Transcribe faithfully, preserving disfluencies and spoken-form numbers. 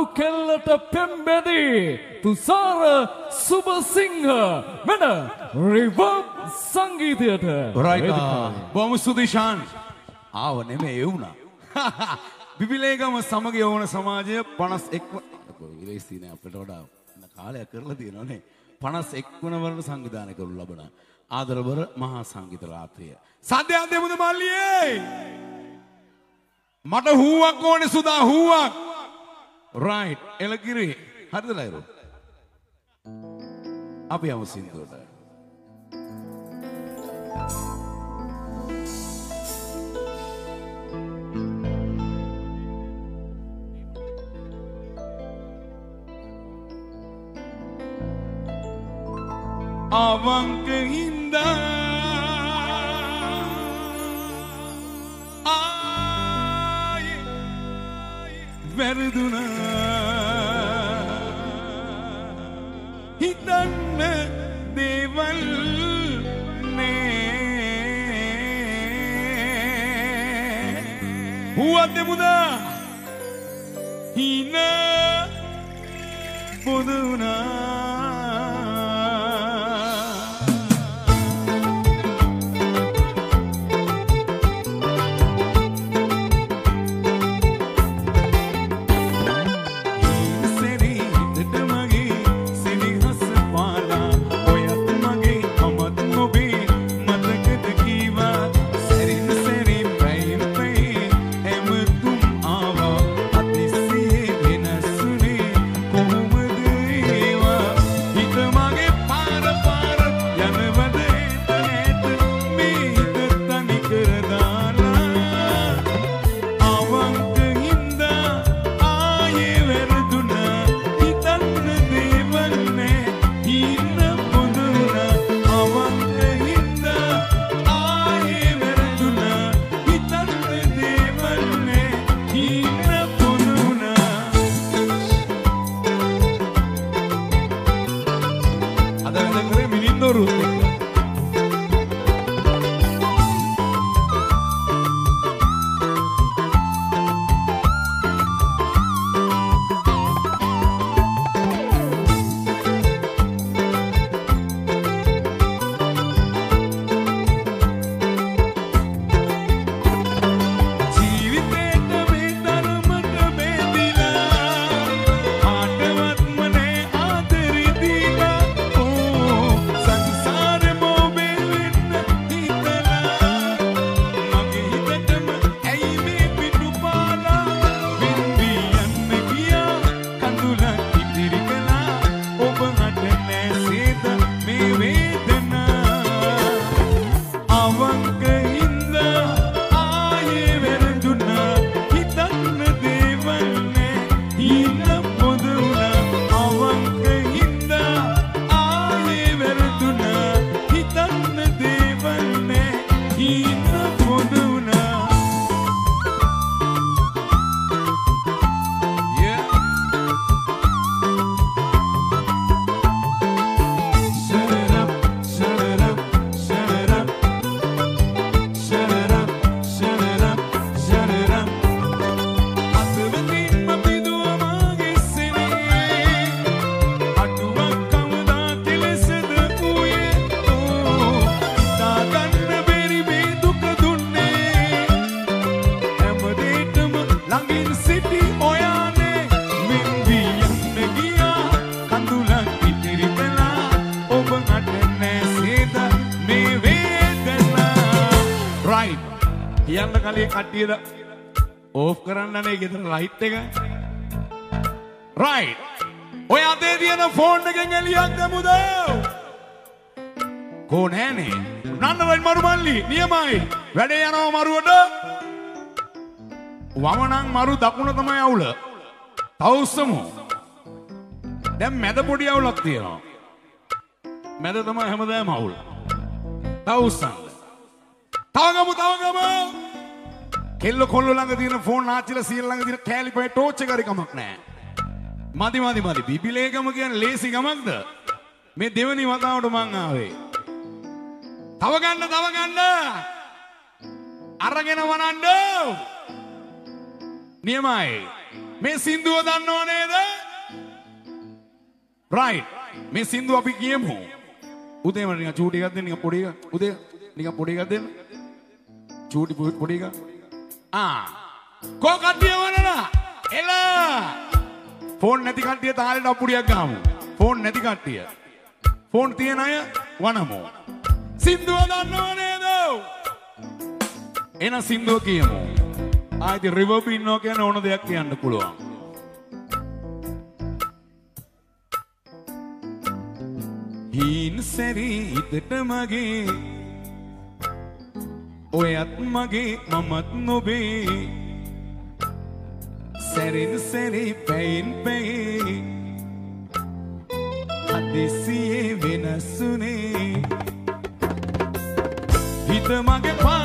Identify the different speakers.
Speaker 1: කෙල්ලට පෙම්බැදි තුසාර සුබසිංහ මෙන reverb සංගීතයට
Speaker 2: බොහොම සුදිශාන් ආව නෙමෙයි ඒ වුණා. බිබිලේගම සමග යවන සමාජය පනස් එක් විලේසි නේ අපිට වඩා කාලයක් කරලා තියෙනවානේ. පනස් එක් වන වරට සංවිධානය කරනු ලබන ආදරබර මහා සංගීත රාත්‍රිය. සද්දයක් දෙමුද මල්ලියේ? මට හුවක් ඕනේ සුදා හුවක්. රයිට් එලකිරි. හරිද ලයිරෝ? අපි යමු සින්දුවට. අවංක හින්දා ආයේ වැරදුනා හිතන්න දේවල් නේ හුවත් දෙමුදා හින පොදුනා කට්ටියද ඕෆ් කරන්නනේ ගෙදර ලයිට් එක. රයිට්. ඔය අතේ තියෙන ෆෝන් එකෙන් එළියක් දෙමුද? කෝ නෑනේ. නන්නරයි මරු මල්ලි නියමයි. වැඩේ යනවා මරුවට. වම නම් මරු දකුණ තමයි අවුල. තවුස්සමු. දැන් මැද පොඩි අවුලක් තියෙනවා. මැද තමයි හැමදාම අවුල. තවුස්සන්. තවගමු තවගමු. කෙල්ල කොල්ල ළඟ තියෙන ෆෝන් ආච්චිලා සීල ළඟ තියෙන කෑලිපේ ටෝච් එක හරි කමක් නැහැ. මදි මදි මදි බිබිලේගම කියන්නේ ලේසි ගමක්ද? මේ දෙවෙනි වතාවට මං ආවේ. තව ගන්න තව ගන්න. අරගෙන වනන්න. නියමයි. මේ සින්දුව දන්නව නේද? right මේ සින්දුව අපි කියමු උදේ මට නිකන් චූටි එකක් දෙන්න නිකන් පොඩි එකක් උදේ නිකන් පොඩි එකක් දෙන්න චූටි පොඩි එකක් ආ කෝ කට්ටිය වනනා එලා ෆෝන් නැති කට්ටිය තාලෙට අප්පුඩියක් ගහමු ෆෝන් නැති කට්ටිය ෆෝන් තියෙන අය වනමු සින්දුව දන්නව නේද එන සින්දුව කියමු ආයිත් රිවර්බ් ඉන්නවා කියන ඕන දෙයක් කියන්න පුළුවන් හීන් සැරි හිතට මගේ ඔයත් මගේ මමත් නොබේ සැරින් සැරි පැයින් පැයි හදිසියේ වෙනස්සුනේ හිත මගේ පා